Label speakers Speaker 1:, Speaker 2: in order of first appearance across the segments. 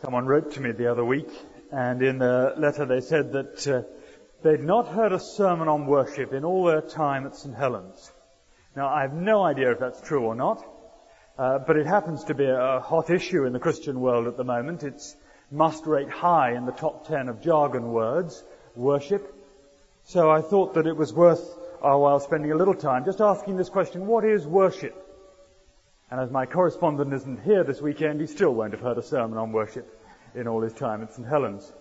Speaker 1: Someone wrote to me the other week, and in the letter they said that they'd not heard a sermon on worship in all their time at St. Helens. Now, I have no idea if that's true or not, but it happens to be a hot issue in the Christian world at the moment. It's must rate high in the top 10 of jargon words, worship. So I thought that it was worth our while spending a little time just asking this question: what is worship? And as my correspondent isn't here this weekend, he still won't have heard a sermon on worship in all his time at St. Helens.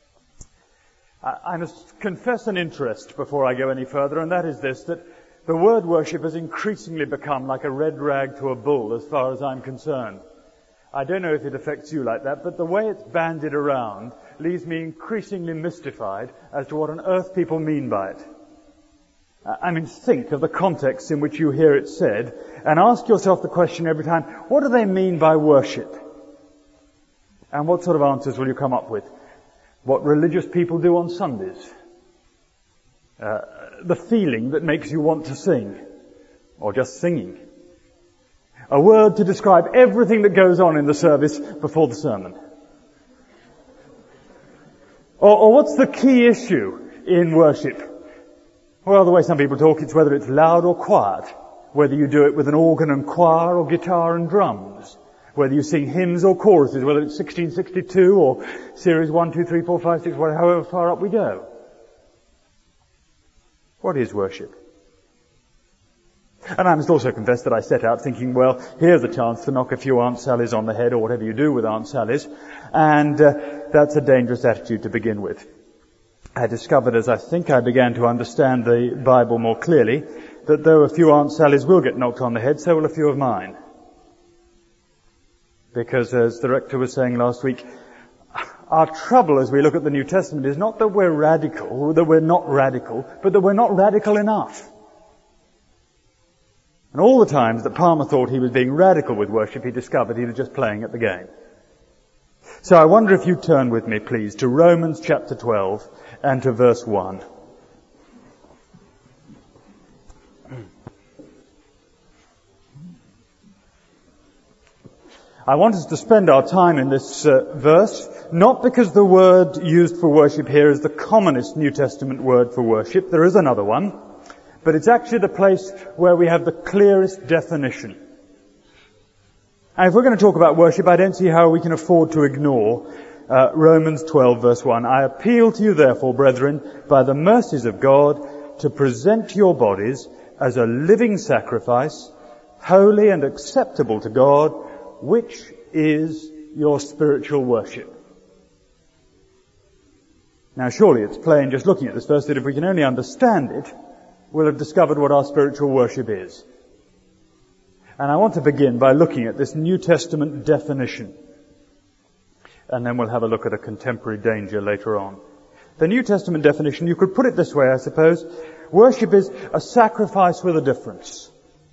Speaker 1: I must confess an interest before I go any further, and that is this, that the word worship has increasingly become like a red rag to a bull as far as I'm concerned. I don't know if it affects you like that, but the way it's bandied around leaves me increasingly mystified as to what on earth people mean by it. I mean, think of the context in which you hear it said, and ask yourself the question every time: what do they mean by worship? And what sort of answers will you come up with? What religious people do on Sundays? The feeling that makes you want to sing, or just singing. A word to describe everything that goes on in the service before the sermon. Or what's the key issue in worship? Well, the way some people talk, it's whether it's loud or quiet, whether you do it with an organ and choir or guitar and drums, whether you sing hymns or choruses, whether it's 1662 or series 1, 2, 3, 4, 5, 6, however far up we go. What is worship? And I must also confess that I set out thinking, well, here's a chance to knock a few Aunt Sallies on the head, or whatever you do with Aunt Sallies, and that's a dangerous attitude to begin with. I discovered, as I think I began to understand the Bible more clearly, that though a few Aunt Sallies will get knocked on the head, so will a few of mine. Because, as the rector was saying last week, our trouble as we look at the New Testament is not that we're radical, that we're not radical, but that we're not radical enough. And all the times that Palmer thought he was being radical with worship, he discovered he was just playing at the game. So I wonder if you turn with me, please, to Romans chapter 12 and to verse 1. I want us to spend our time in this verse, not because the word used for worship here is the commonest New Testament word for worship. There is another one, but it's actually the place where we have the clearest definition. And if we're going to talk about worship, I don't see how we can afford to ignore Romans 12 verse 1. I appeal to you therefore, brethren, by the mercies of God, to present your bodies as a living sacrifice, holy and acceptable to God, which is your spiritual worship. Now surely it's plain just looking at this verse that if we can only understand it, we'll have discovered what our spiritual worship is. And I want to begin by looking at this New Testament definition. And then we'll have a look at a contemporary danger later on. The New Testament definition, you could put it this way, I suppose. Worship is a sacrifice with a difference.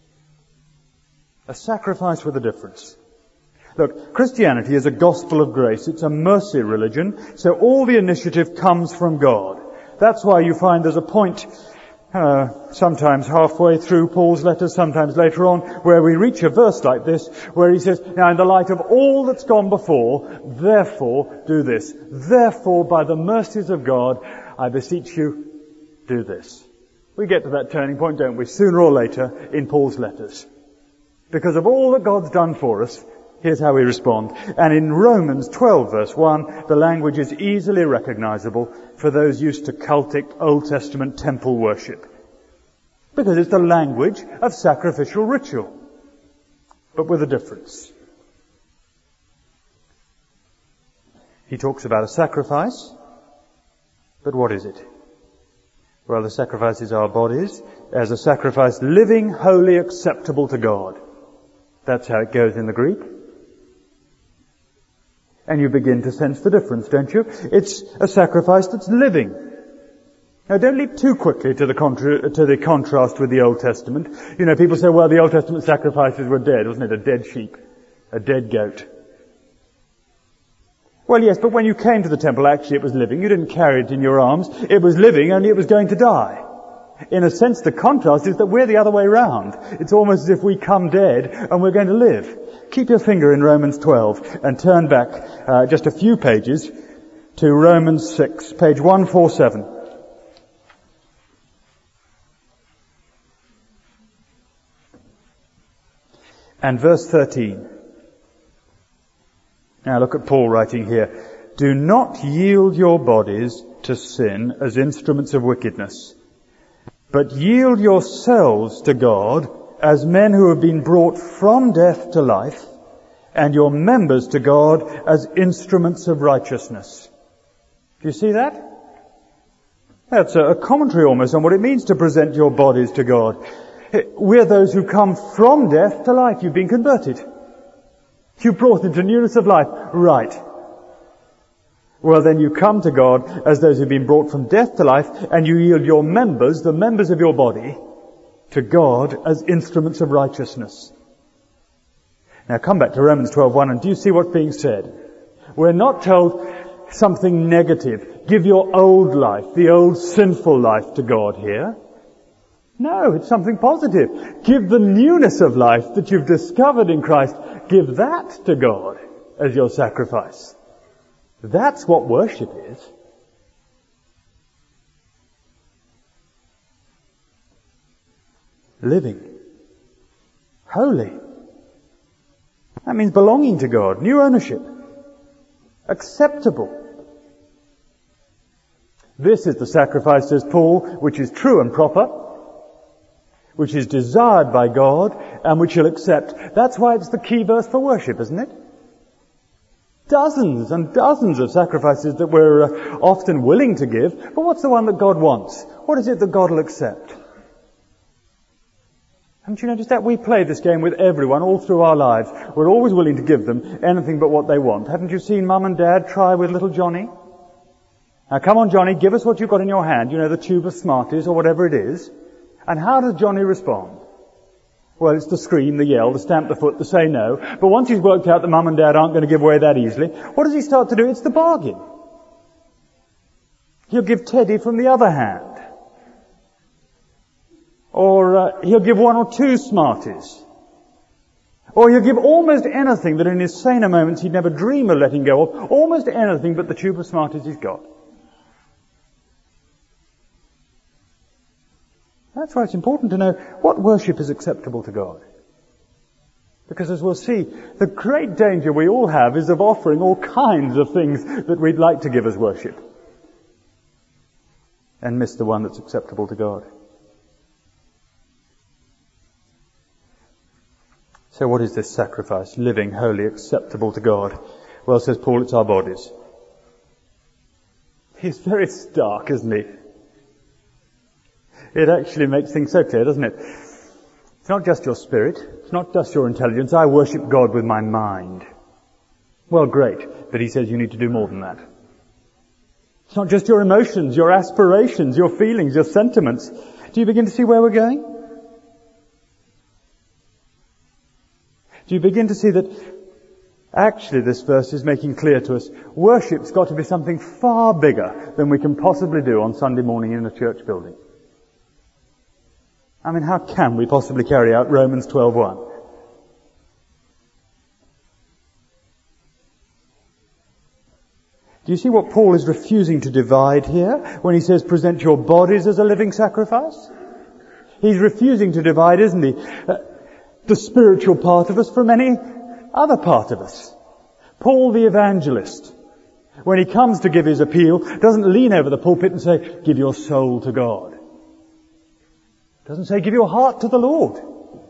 Speaker 1: A sacrifice with a difference. Look, Christianity is a gospel of grace. It's a mercy religion. So all the initiative comes from God. That's why you find there's a point sometimes halfway through Paul's letters, sometimes later on, where we reach a verse like this, where he says, now in the light of all that's gone before, therefore do this. Therefore, by the mercies of God, I beseech you, do this. We get to that turning point, don't we, sooner or later in Paul's letters. Because of all that God's done for us, here's how we respond. And in Romans 12 verse 1, the language is easily recognizable for those used to cultic Old Testament temple worship. Because it's the language of sacrificial ritual. But with a difference. He talks about a sacrifice. But what is it? Well, the sacrifice is our bodies as a sacrifice living, holy, acceptable to God. That's how it goes in the Greek. And you begin to sense the difference, don't you? It's a sacrifice that's living. Now, don't leap too quickly to the contrast with the Old Testament. You know, people say, well, the Old Testament sacrifices were dead. Wasn't it? A dead sheep, a dead goat. Well, yes, but when you came to the temple, actually it was living. You didn't carry it in your arms. It was living, only it was going to die. In a sense, the contrast is that we're the other way round. It's almost as if we come dead and we're going to live. keep your finger in Romans 12 and turn back just a few pages to Romans 6, page 147. And verse 13. Now look at Paul writing here. Do not yield your bodies to sin as instruments of wickedness, but yield yourselves to God as men who have been brought from death to life, and your members to God as instruments of righteousness. Do you see that? That's a commentary almost on what it means to present your bodies to God. We're those who come from death to life. You've been converted. You've brought into newness of life. Right. Well, then you come to God as those who've been brought from death to life, and you yield your members, the members of your body, to God as instruments of righteousness. Now come back to Romans 12:1, and do you see what's being said? We're not told something negative. Give your old life, the old sinful life, to God here. No, it's something positive. Give the newness of life that you've discovered in Christ. Give that to God as your sacrifice. That's what worship is. Living. Holy. That means belonging to God. New ownership. Acceptable. This is the sacrifice, says Paul, which is true and proper, which is desired by God, and which He'll accept. That's why it's the key verse for worship, isn't it? Dozens and dozens of sacrifices that we're often willing to give, but what's the one that God wants? What is it that God will accept? Haven't you noticed that? We play this game with everyone all through our lives. We're always willing to give them anything but what they want. Haven't you seen Mum and Dad try with little Johnny? Now come on, Johnny, give us what you've got in your hand. You know, the tube of Smarties or whatever it is. And how does Johnny respond? Well, it's the scream, the yell, the stamp the foot, the say no. But once he's worked out that Mum and Dad aren't going to give away that easily, what does he start to do? It's the bargain. He'll give Teddy from the other hand. Or he'll give one or two Smarties. Or he'll give almost anything that in his saner moments he'd never dream of letting go of. Almost anything but the tube of Smarties he's got. That's why it's important to know what worship is acceptable to God. Because as we'll see, the great danger we all have is of offering all kinds of things that we'd like to give as worship, and miss the one that's acceptable to God. So what is this sacrifice? Living, holy, acceptable to God. Well, says Paul, it's our bodies. He's very stark, isn't he? It actually makes things so clear, doesn't it? It's not just your spirit. It's not just your intelligence. I worship God with my mind. Well, great. But he says you need to do more than that. It's not just your emotions, your aspirations, your feelings, your sentiments. Do you begin to see where we're going? Do you begin to see that actually this verse is making clear to us worship's got to be something far bigger than we can possibly do on Sunday morning in a church building? I mean, how can we possibly carry out Romans 12:1? Do you see what Paul is refusing to divide here when he says present your bodies as a living sacrifice? He's refusing to divide, isn't he, the spiritual part of us from any other part of us. Paul the evangelist, when he comes to give his appeal, doesn't lean over the pulpit and say, give your soul to God. Doesn't say, give your heart to the Lord.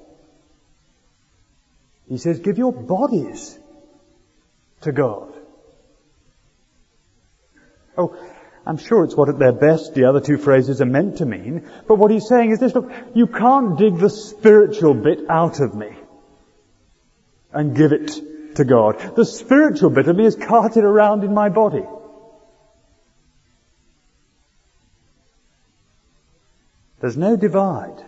Speaker 1: He says, give your bodies to God. Oh, I'm sure it's what at their best the other two phrases are meant to mean. But what he's saying is this, look, you can't dig the spiritual bit out of me and give it to God. The spiritual bit of me is carted around in my body. There's no divide.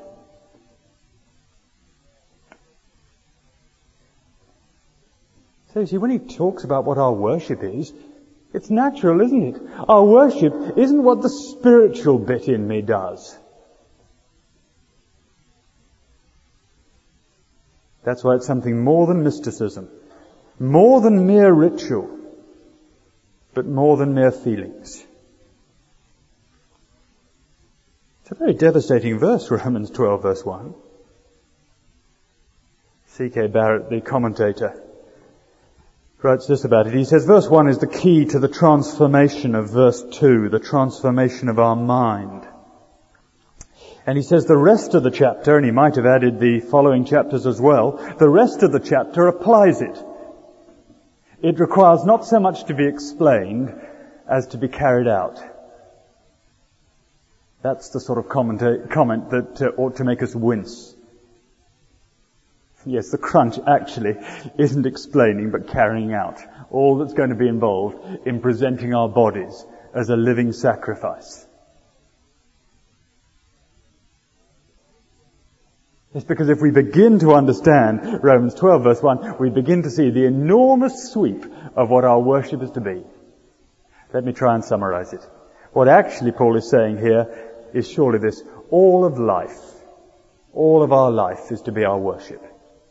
Speaker 1: So you see, when he talks about what our worship is, it's natural, isn't it? Our worship isn't what the spiritual bit in me does. That's why it's something more than mysticism, more than mere ritual, but more than mere feelings. It's a very devastating verse, Romans 12, verse 1. C.K. Barrett, the commentator, writes this about it. He says, verse 1 is the key to the transformation of verse 2, the transformation of our mind. And he says the rest of the chapter, and he might have added the following chapters as well, the rest of the chapter applies it. It requires not so much to be explained as to be carried out. That's the sort of comment that ought to make us wince. Yes, the crunch actually isn't explaining but carrying out all that's going to be involved in presenting our bodies as a living sacrifice. It's because if we begin to understand Romans 12 verse 1, we begin to see the enormous sweep of what our worship is to be. Let me try and summarize it. What actually Paul is saying here is surely this: all of life, all of our life is to be our worship.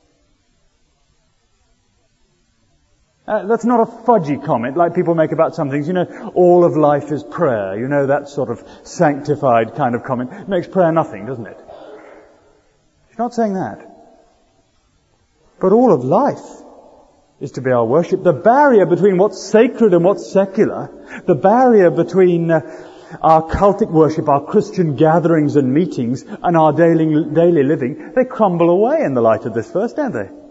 Speaker 1: That's not a fudgy comment like people make about some things. You know, all of life is prayer. You know, that sort of sanctified kind of comment. It makes prayer nothing, doesn't it? He's not saying that. But all of life is to be our worship. The barrier between what's sacred and what's secular, the barrier between our cultic worship, our Christian gatherings and meetings, and our daily living, they crumble away in the light of this verse, don't they?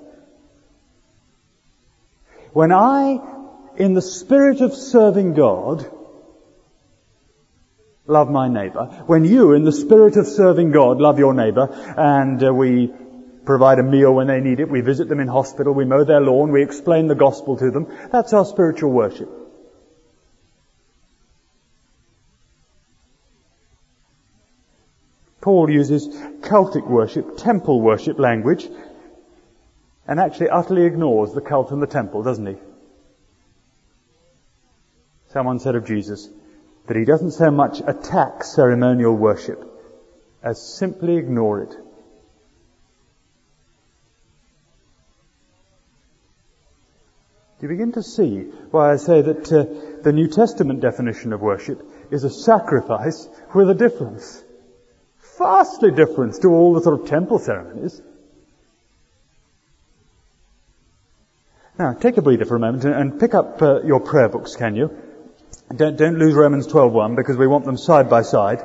Speaker 1: When I, in the spirit of serving God, love my neighbour, when you, in the spirit of serving God, love your neighbour, and we provide a meal when they need it, we visit them in hospital, we mow their lawn, we explain the gospel to them, that's our spiritual worship. Paul uses cultic worship, temple worship language, and actually utterly ignores the cult and the temple, doesn't he? Someone said of Jesus that he doesn't so much attack ceremonial worship as simply ignore it. Do you begin to see why I say that the New Testament definition of worship is a sacrifice with a difference? Vastly different to all the sort of temple ceremonies. Now, take a breather for a moment and pick up your prayer books, can you? Don't lose Romans 12:1 because we want them side by side.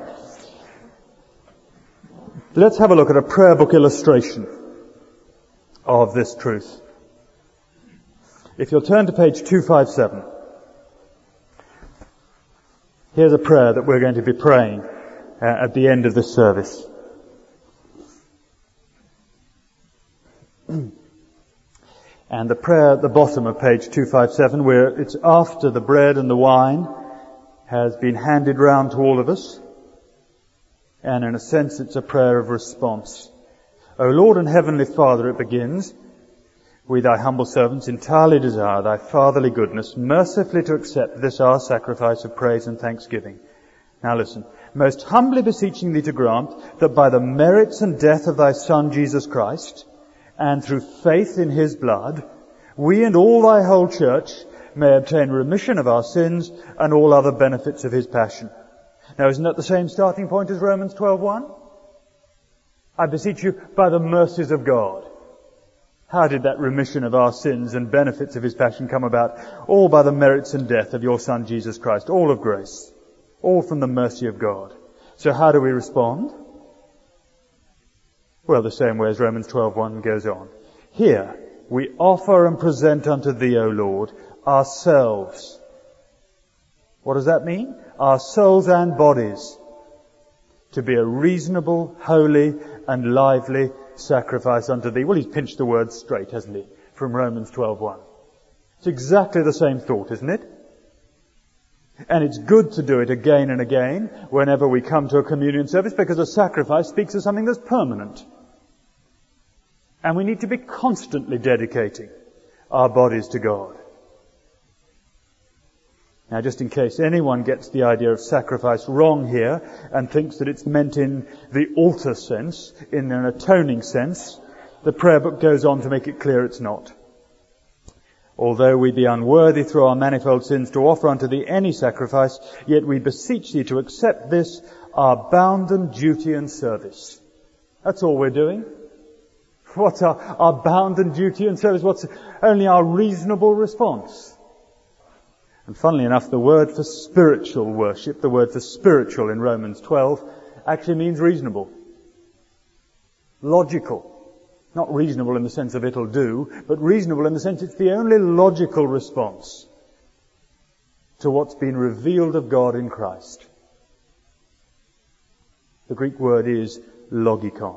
Speaker 1: Let's have a look at a prayer book illustration of this truth. If you'll turn to page 257, here's a prayer that we're going to be praying at the end of this service. And the prayer at the bottom of page 257, where it's after the bread and the wine has been handed round to all of us. And in a sense, it's a prayer of response. O Lord and Heavenly Father, it begins, we thy humble servants entirely desire thy fatherly goodness, mercifully to accept this our sacrifice of praise and thanksgiving. Now listen. Most humbly beseeching thee to grant that by the merits and death of thy Son Jesus Christ, and through faith in his blood, we and all thy whole church may obtain remission of our sins and all other benefits of his passion. Now, isn't that the same starting point as Romans 12:1? I beseech you by the mercies of God. How did that remission of our sins and benefits of his passion come about? All by the merits and death of your Son Jesus Christ, all of grace, all from the mercy of God. So how do we respond? Well, the same way as Romans 12:1 goes on. Here, we offer and present unto thee, O Lord, ourselves. What does that mean? Our souls and bodies, to be a reasonable, holy, and lively sacrifice unto thee. Well, he's pinched the word straight, hasn't he, from Romans 12:1. It's exactly the same thought, isn't it? And it's good to do it again and again whenever we come to a communion service, because a sacrifice speaks of something that's permanent. And we need to be constantly dedicating our bodies to God. Now, just in case anyone gets the idea of sacrifice wrong here and thinks that it's meant in the altar sense, in an atoning sense, the prayer book goes on to make it clear it's not. Although we be unworthy through our manifold sins to offer unto thee any sacrifice, yet we beseech thee to accept this, our bounden duty and service. That's all we're doing. What's our bounden duty and service? What's only our reasonable response? And funnily enough, the word for spiritual worship, the word for spiritual in Romans 12, actually means reasonable. Logical. Not reasonable in the sense of it'll do, but reasonable in the sense it's the only logical response to what's been revealed of God in Christ. The Greek word is logikon.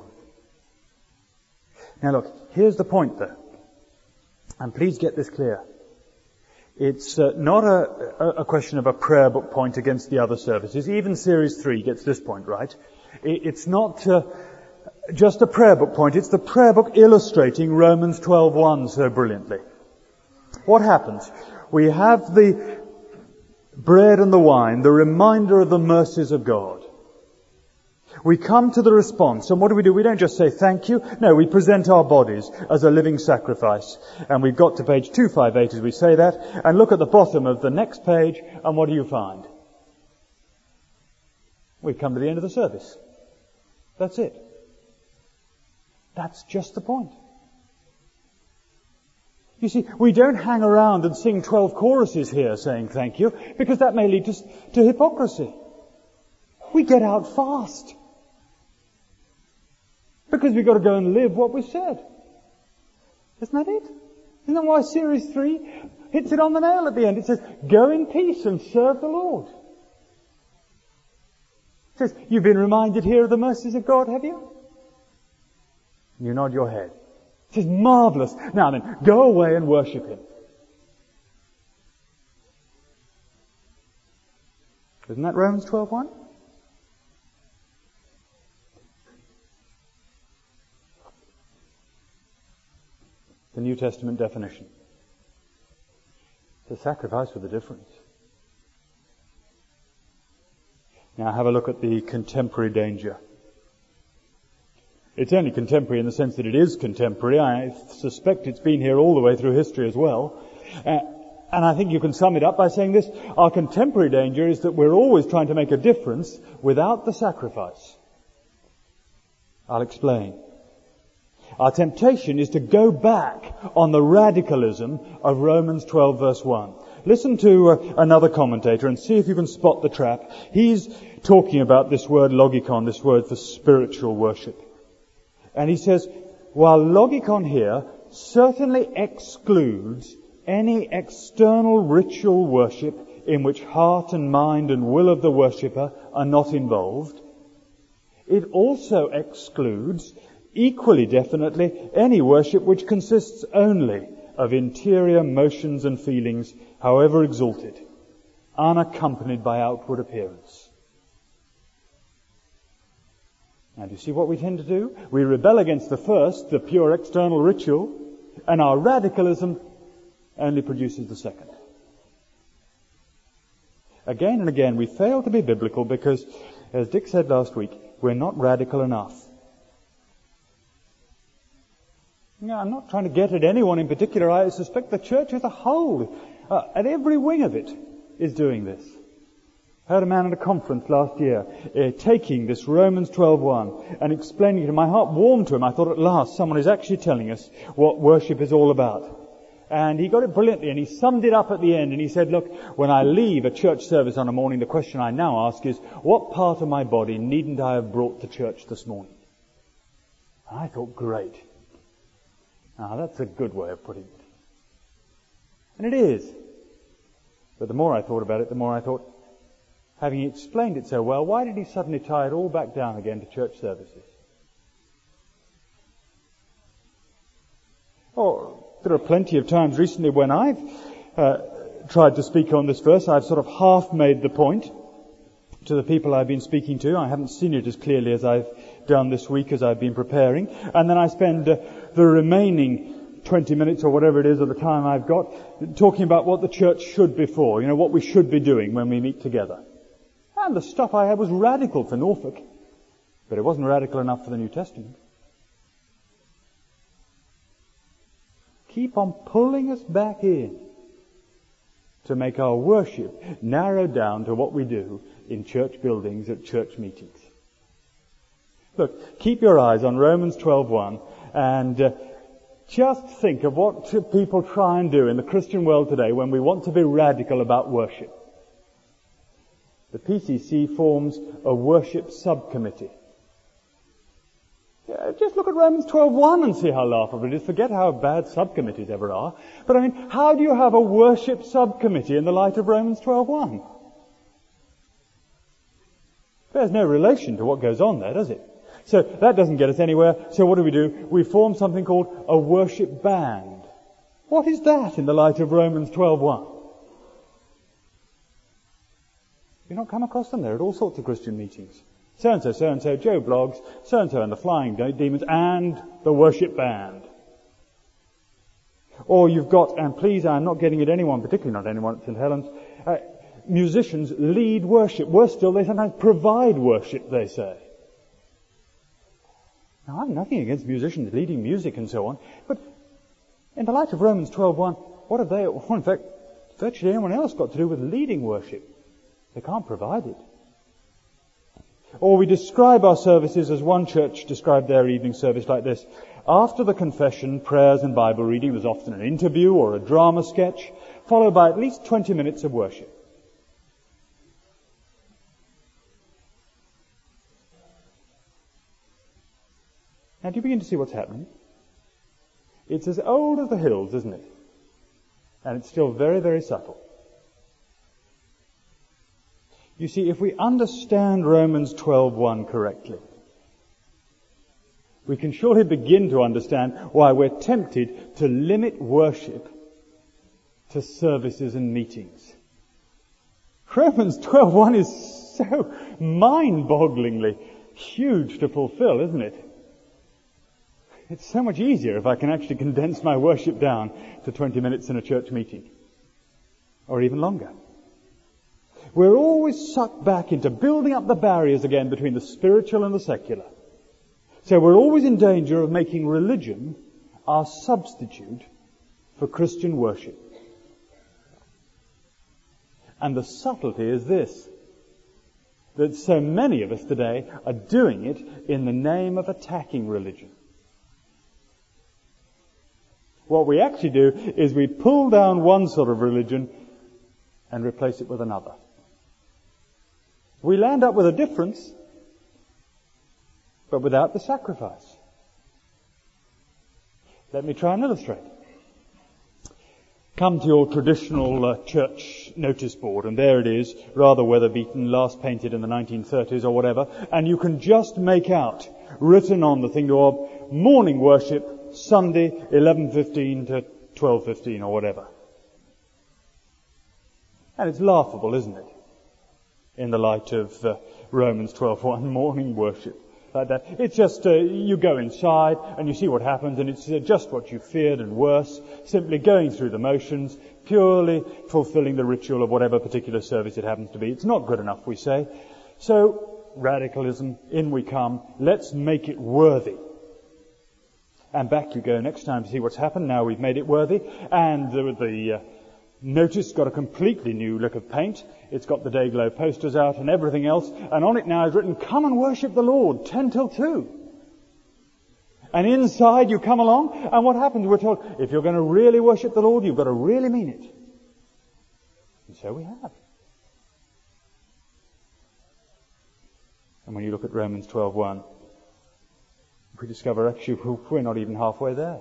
Speaker 1: Now look, here's the point though. And please get this clear. It's not a question of a prayer book point against the other services. Even Series 3 gets this point right. It's not just a prayer book point. It's the prayer book illustrating Romans 12:1 so brilliantly. What happens? We have the bread and the wine, the reminder of the mercies of God. We come to the response, and what do? We don't just say thank you. No, we present our bodies as a living sacrifice. And we've got to page 258 as we say that, and look at the bottom of the next page, and what do you find? We've come to the end of the service. That's it. That's just the point. You see, we don't hang around and sing 12 choruses here saying thank you, because that may lead to hypocrisy. We get out fast. Because we've got to go and live what we've said. Isn't that it? Isn't that why Series 3 hits it on the nail at the end? It says, go in peace and serve the Lord. It says, you've been reminded here of the mercies of God, have you? You nod your head. It says, marvellous. Now then, go away and worship Him. Isn't that Romans 12:1? The New Testament definition. The sacrifice with a difference. Now have a look at the contemporary danger. It's only contemporary in the sense that it is contemporary. I suspect it's been here all the way through history as well. And I think you can sum it up by saying this. Our contemporary danger is that we're always trying to make a difference without the sacrifice. I'll explain. Our temptation is to go back on the radicalism of Romans 12 verse 1. Listen to another commentator and see if you can spot the trap. He's talking about this word logikon, this word for spiritual worship. And he says, while logikon here certainly excludes any external ritual worship in which heart and mind and will of the worshipper are not involved, it also excludes equally definitely any worship which consists only of interior motions and feelings, however exalted, unaccompanied by outward appearance. Now, do you see what we tend to do? We rebel against the first, the pure external ritual, and our radicalism only produces the second. Again and again, we fail to be biblical because, as Dick said last week, we're not radical enough. Now, I'm not trying to get at anyone in particular. I suspect the church as a whole, at every wing of it, is doing this. I heard a man at a conference last year taking this Romans 12:1 and explaining it, and my heart warmed to him. I thought, at last, someone is actually telling us what worship is all about. And he got it brilliantly, and he summed it up at the end, and he said, look, when I leave a church service on a morning, the question I now ask is, what part of my body needn't I have brought to church this morning? And I thought, great. Now, that's a good way of putting it. And it is. But the more I thought about it, the more I thought, having explained it so well, why did he suddenly tie it all back down again to church services? Oh, there are plenty of times recently when I've tried to speak on this verse. I've sort of half made the point to the people I've been speaking to. I haven't seen it as clearly as I've done this week as I've been preparing. And then I spend the remaining 20 minutes or whatever it is of the time I've got talking about what the church should be for, what we should be doing when we meet together. And the stuff I had was radical for Norfolk, but it wasn't radical enough for the New Testament. keep on pulling us back in to make our worship narrowed down to what we do in church buildings at church meetings. Look, keep your eyes on Romans 12:1 and just think of what people try and do in the Christian world today when we want to be radical about worship. The PCC forms a worship subcommittee. Just look at Romans 12:1 and see how laughable it is. Forget how bad subcommittees ever are. But I mean, how do you have a worship subcommittee in the light of Romans 12:1? There's no relation to what goes on there, does it? So that doesn't get us anywhere. So what do? We form something called a worship band. What is that in the light of Romans 12:1? You've not come across them there at all sorts of Christian meetings. So-and-so, Joe Bloggs, so-and-so and the Flying Demons, and the worship band. Or you've got, and please, I'm not getting at anyone, particularly not anyone at St. Helens, musicians lead worship. Worse still, they sometimes provide worship, they say. Now, I've nothing against musicians leading music and so on, but in the light of Romans 12:1, what have they, in fact, virtually anyone else got to do with leading worship? They can't provide it. Or we describe our services as one church described their evening service like this. After the confession, prayers and Bible reading, there's often an interview or a drama sketch, followed by at least 20 minutes of worship. Now, do you begin to see what's happening? It's as old as the hills, isn't it? And it's still very, very subtle. You see, if we understand Romans 12:1 correctly, we can surely begin to understand why we're tempted to limit worship to services and meetings. Romans 12:1 is so mind-bogglingly huge to fulfill, isn't it? It's so much easier if I can actually condense my worship down to 20 minutes in a church meeting, or even longer. We're always sucked back into building up the barriers again between the spiritual and the secular. So we're always in danger of making religion our substitute for Christian worship. And the subtlety is this, that so many of us today are doing it in the name of attacking religion. What we actually do is we pull down one sort of religion and replace it with another. We land up with a difference, but without the sacrifice. Let me try and illustrate. Come to your traditional church notice board, and there it is, rather weather-beaten, last painted in the 1930s or whatever, and you can just make out, written on the thing, your morning worship, Sunday, 11:15 to 12:15 or whatever. And it's laughable, isn't it? In the light of Romans 12:1, morning worship. Like that. It's just, you go inside and you see what happens, and it's just what you feared and worse, simply going through the motions, purely fulfilling the ritual of whatever particular service it happens to be. It's not good enough, we say. So, radicalism, in we come, let's make it worthy. And back you go next time to see what's happened. Now we've made it worthy, and the notice got a completely new look of paint. It's got the Dayglow posters out and everything else. And on it now is written, come and worship the Lord, 10 till 2. And inside you come along, and what happens? We're told, if you're going to really worship the Lord, you've got to really mean it. And so we have. And when you look at Romans 12:1, we discover actually we're not even halfway there.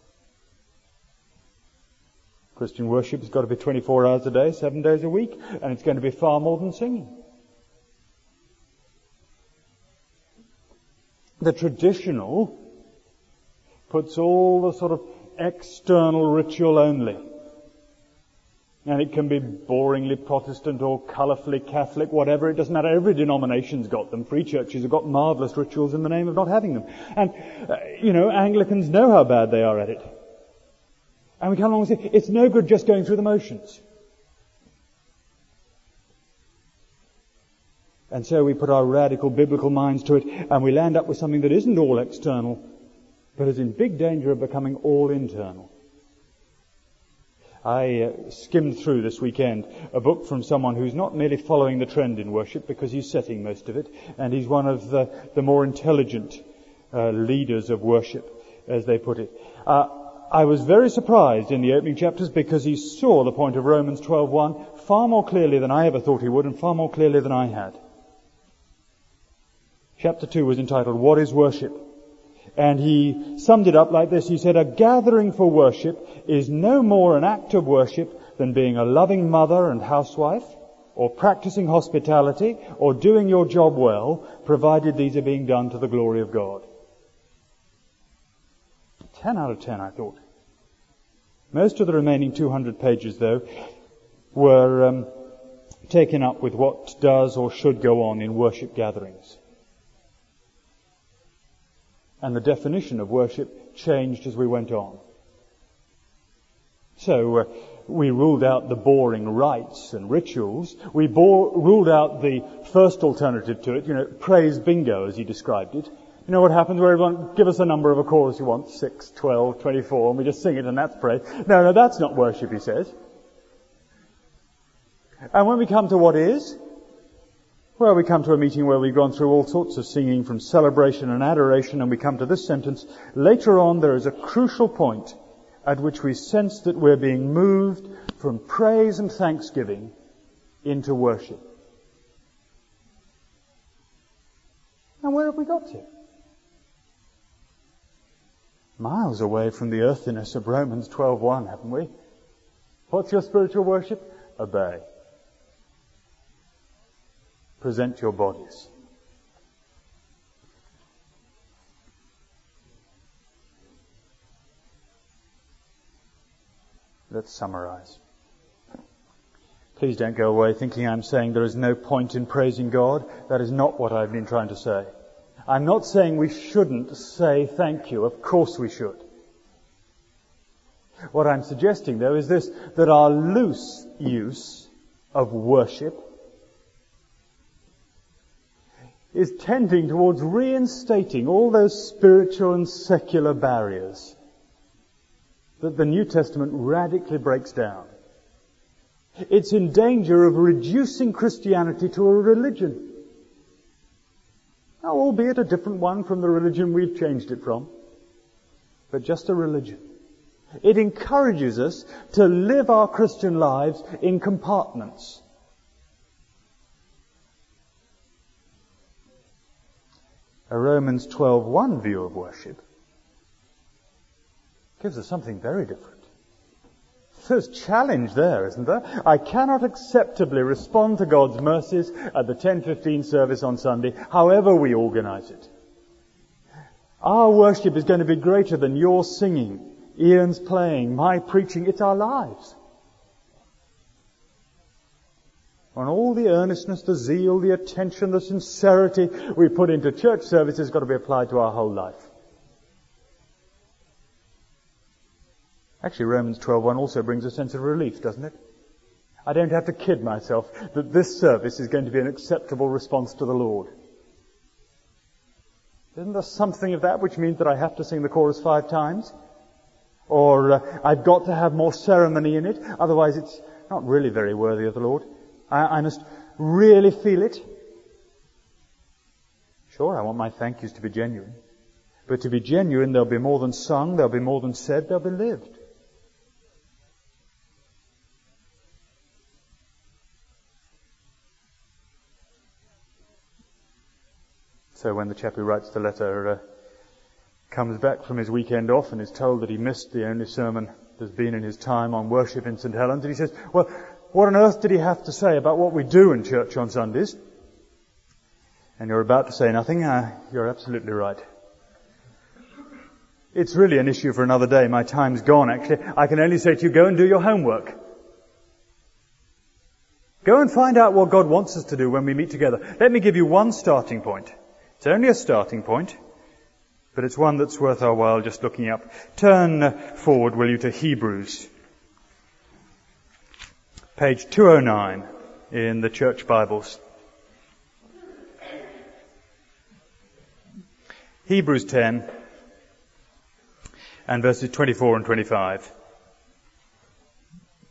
Speaker 1: Christian worship has got to be 24 hours a day, 7 days a week, and it's going to be far more than singing. The traditional puts all the sort of external ritual only. And it can be boringly Protestant or colourfully Catholic, whatever, it doesn't matter. Every denomination's got them. Free churches have got marvellous rituals in the name of not having them. And, Anglicans know how bad they are at it. And we come along and say, it's no good just going through the motions. And so we put our radical biblical minds to it, and we land up with something that isn't all external, but is in big danger of becoming all internal. I skimmed through this weekend a book from someone who's not merely following the trend in worship, because he's setting most of it, and he's one of the more intelligent leaders of worship, as they put it. I was very surprised in the opening chapters because he saw the point of Romans 12:1 far more clearly than I ever thought he would, and far more clearly than I had. Chapter 2 was entitled, What is Worship? And he summed it up like this. He said, a gathering for worship is no more an act of worship than being a loving mother and housewife, or practicing hospitality, or doing your job well, provided these are being done to the glory of God. 10 out of 10, I thought. Most of the remaining 200 pages, though, were taken up with what does or should go on in worship gatherings. And the definition of worship changed as we went on. So we ruled out the boring rites and rituals. We ruled out the first alternative to it, praise bingo, as he described it. You know what happens where everyone, give us a number of a chorus you want, 6, 12, 24, and we just sing it and that's praise. No, that's not worship, he says. And when we come to what is, well, we come to a meeting where we've gone through all sorts of singing from celebration and adoration, and we come to this sentence. Later on, there is a crucial point at which we sense that we're being moved from praise and thanksgiving into worship. Now, where have we got to? Miles away from the earthiness of Romans 12:1, haven't we? What's your spiritual worship? Obey. Present your bodies. Let's summarize. Please don't go away thinking I'm saying there is no point in praising God. That is not what I've been trying to say. I'm not saying we shouldn't say thank you. Of course we should. What I'm suggesting, though, is this, that our loose use of worship is tending towards reinstating all those spiritual and secular barriers that the New Testament radically breaks down. It's in danger of reducing Christianity to a religion. Now, albeit a different one from the religion we've changed it from, but just a religion. It encourages us to live our Christian lives in compartments. A Romans 12:1 view of worship gives us something very different. There's challenge there, isn't there? I cannot acceptably respond to God's mercies at the 10:15 service on Sunday, however we organize it. Our worship is going to be greater than your singing, Ian's playing, my preaching. It's our lives. And all the earnestness, the zeal, the attention, the sincerity we put into church service has got to be applied to our whole life. Actually, Romans 12:1 also brings a sense of relief, doesn't it? I don't have to kid myself that this service is going to be an acceptable response to the Lord. Isn't there something of that which means that I have to sing the chorus 5 times? Or I've got to have more ceremony in it, otherwise it's not really very worthy of the Lord. I must really feel it. Sure, I want my thank yous to be genuine. But to be genuine, there'll be more than sung, there'll be more than said, there'll be lived. So when the chap who writes the letter comes back from his weekend off and is told that he missed the only sermon there's been in his time on worship in St. Helens, and he says, well, what on earth did he have to say about what we do in church on Sundays? And you're about to say nothing. You're absolutely right. It's really an issue for another day. My time's gone, actually. I can only say to you, go and do your homework. Go and find out what God wants us to do when we meet together. Let me give you one starting point. It's only a starting point, but it's one that's worth our while just looking up. Turn forward, will you, to Hebrews. Page 209 in the church Bibles. Hebrews 10 and verses 24 and 25.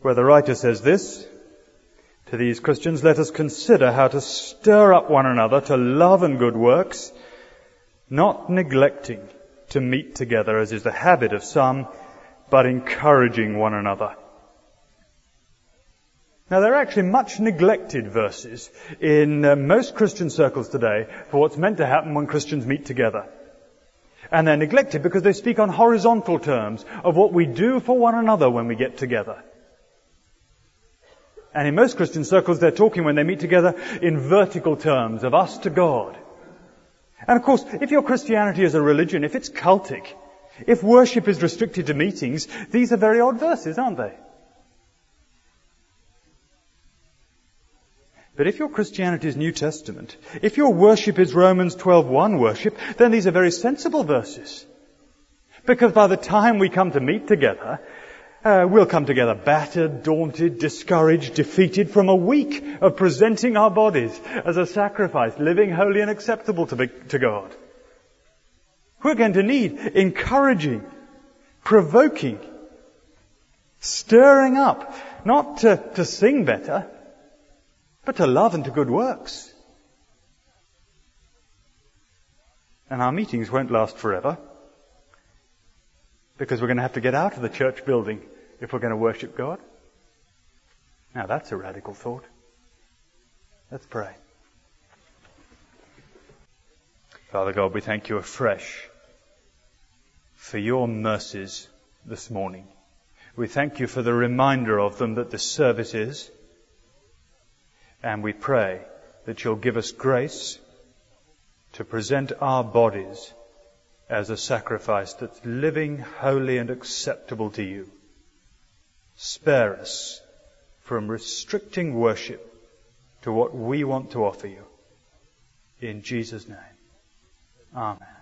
Speaker 1: where the writer says this to these Christians: let us consider how to stir up one another to love and good works, not neglecting to meet together, as is the habit of some, but encouraging one another. Now, there are actually much neglected verses in most Christian circles today for what's meant to happen when Christians meet together. And they're neglected because they speak on horizontal terms of what we do for one another when we get together. And in most Christian circles, they're talking when they meet together in vertical terms of us to God. And of course, if your Christianity is a religion, if it's cultic, if worship is restricted to meetings, these are very odd verses, aren't they? But if your Christianity is New Testament, if your worship is Romans 12:1 worship, then these are very sensible verses. Because by the time we come to meet together, we'll come together battered, daunted, discouraged, defeated from a week of presenting our bodies as a sacrifice, living holy and acceptable to God. We're going to need encouraging, provoking, stirring up, not to sing better, but to love and to good works. And our meetings won't last forever, because we're going to have to get out of the church building if we're going to worship God. Now that's a radical thought. Let's pray. Father God, we thank you afresh for your mercies this morning. We thank you for the reminder of them that this service is. And we pray that you'll give us grace to present our bodies as a sacrifice that's living, holy and acceptable to you. Spare us from restricting worship to what we want to offer you. In Jesus' name. Amen.